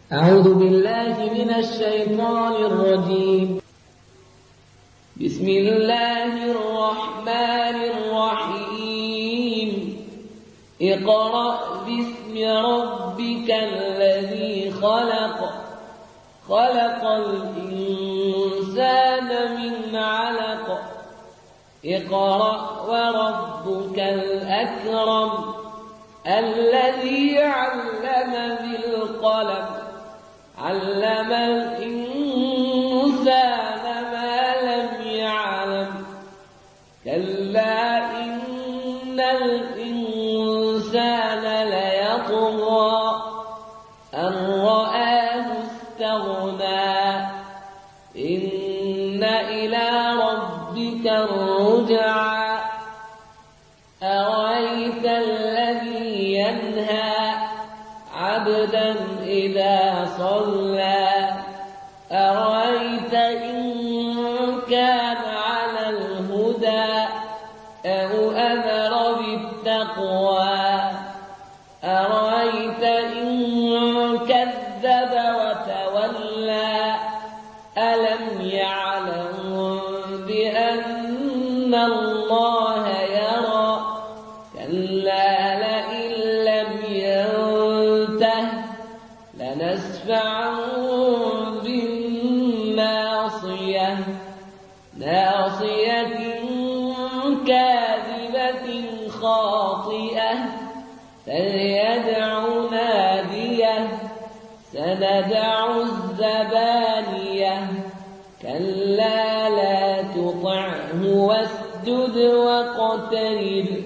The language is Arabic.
أعوذ بالله من الشيطان الرجيم. بسم الله الرحمن الرحيم. اقرأ باسم ربك الذي خلق. خلق الإنسان من علق. اقرأ وربك الأكرم الذي علم بالقلم علم الإنسان ما لم يعلم كلا إن الإنسان ليطغى أن رآه استغنى إن إلى ربك الرجعى أرأيت الذي ينهى عبدا إذا صلى أرأيت إن كان على الهدى أو أمر بالتقوى أرأيت إن كذب وتولى ألم يعلم بأن الله يرى كلا لئن لم ينته لنسفعا بالناصية ناصية كاذبة خاطئة فليدع ناديه سندع الزبانية كلا لا تطعه واسجد واقترب